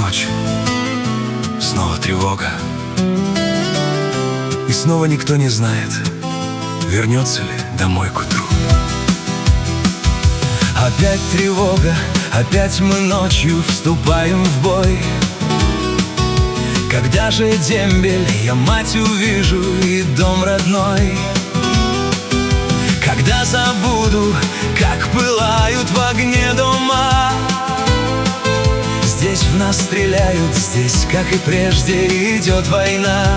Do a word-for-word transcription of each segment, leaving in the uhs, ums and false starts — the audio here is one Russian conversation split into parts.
ночь, снова тревога. И снова никто не знает, вернется ли домой к утру. Опять тревога, опять мы ночью вступаем в бой. Когда же дембель я мать увижу и дом родной? Когда забуду, как пылают в огне дома? Здесь в нас стреляют, здесь, как и прежде, идет война.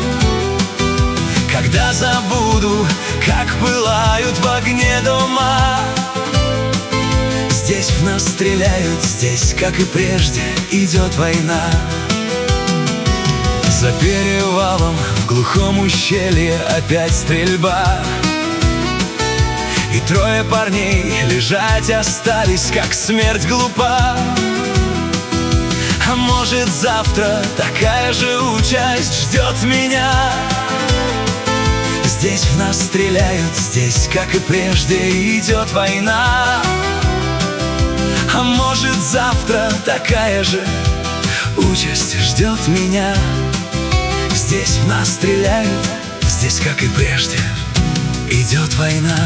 Когда забуду, как пылают в огне дома? Здесь в нас стреляют, здесь, как и прежде, идет война. За перевалом в глухом ущелье опять стрельба. И трое парней лежать остались, как смерть глупа. А может, завтра такая же участь ждет меня? Здесь в нас стреляют, здесь, как и прежде, идет война. А может, завтра такая же участь ждет меня? Здесь в нас стреляют, здесь, как и прежде, идет война.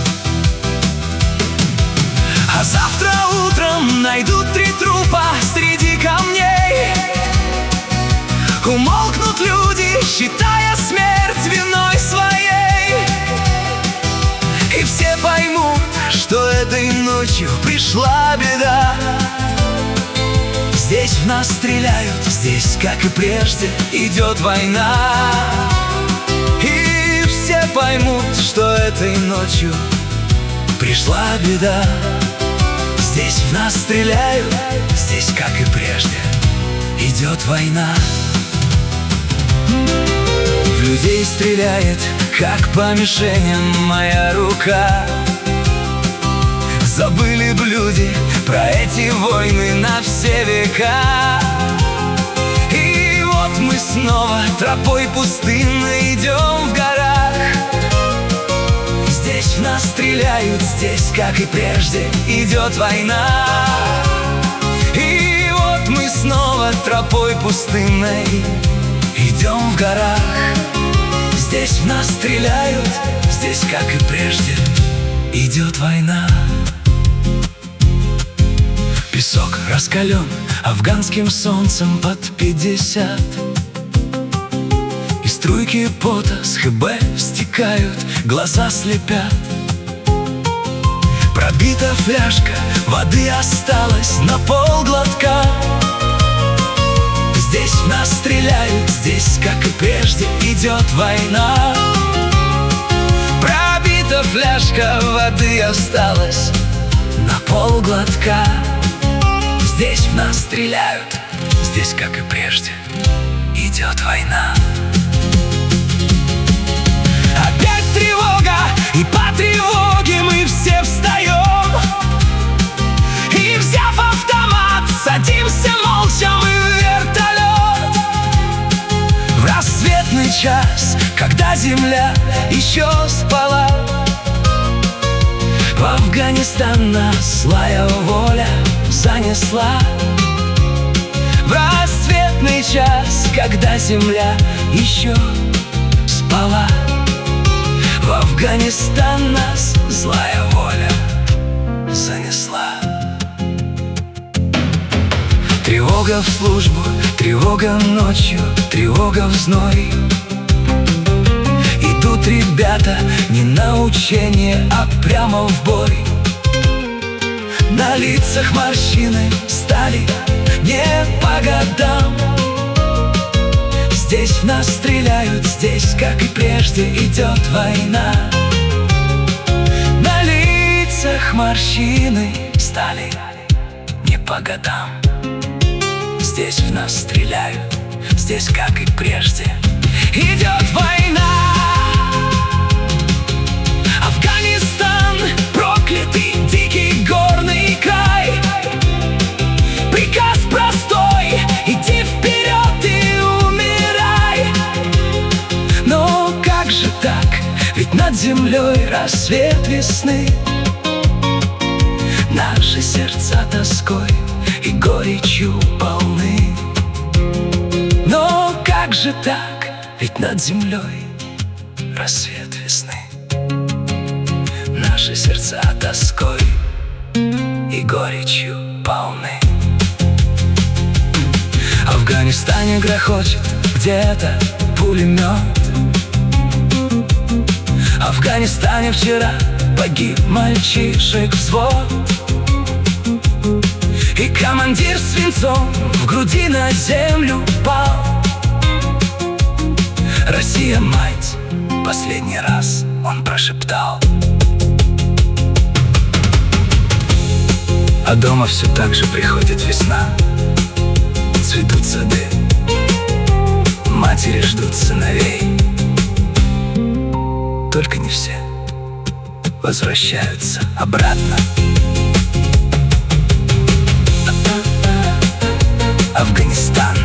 А завтра утром найдут три трупа среди камней. Умолкнут люди, считая смерть виной своей. И все поймут, что этой ночью пришла беда. Здесь в нас стреляют, здесь, как и прежде, идет война. И все поймут, что этой ночью пришла беда. Здесь в нас стреляют, здесь, как и прежде, идет война. В людей стреляет, как по мишеням, моя рука. Забыли б люди про эти войны на все века. И вот мы снова тропой пустынной идем в горах. Здесь в нас стреляют, здесь, как и прежде, идет война. И вот мы снова тропой пустынной идем в горах. Здесь в нас стреляют, здесь, как и прежде, идет война. Песок раскален афганским солнцем под пятьдесят. И струйки пота с ХБ стекают, глаза слепят. Пробита фляжка, воды осталось на полглотка. Здесь в нас стреляют, здесь, как и прежде, идет война. Пробита фляжка, воды осталось на полглотка. Здесь в нас стреляют, здесь, как и прежде, идет война. Опять тревога, и по тревоге мы все встаем. И, взяв автомат, садимся молча мы в вертолет. В рассветный час, когда земля еще спала, в Афганистан нас злая воля занесла. В рассветный час, когда земля еще спала, в Афганистан нас злая воля занесла. Тревога в службу, тревога ночью, тревога в зной. Идут ребята не на учение, а прямо в бой. На лицах морщины стали не по годам. Здесь в нас стреляют, здесь, как и прежде, идет война. На лицах морщины стали не по годам. Здесь в нас стреляют, здесь, как и прежде, идет война. Афганистан, проклятый дикий горный край. Приказ простой: иди вперед и умирай. Но как же так? Ведь над землей рассвет весны. Наши сердца тоской и горечью полны. же так? Ведь над землей рассвет весны. Наши сердца тоской и горечью полны. В Афганистане грохочет где-то пулемет. В Афганистане вчера погиб мальчишек взвод. И командир свинцом в груди на землю пал. Россия, мать, последний раз он прошептал. А дома все так же приходит весна. Цветут сады, матери ждут сыновей. Только не все возвращаются обратно. Афганистан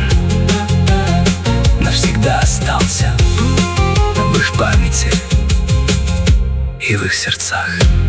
навсегда остался в их памяти и в их сердцах.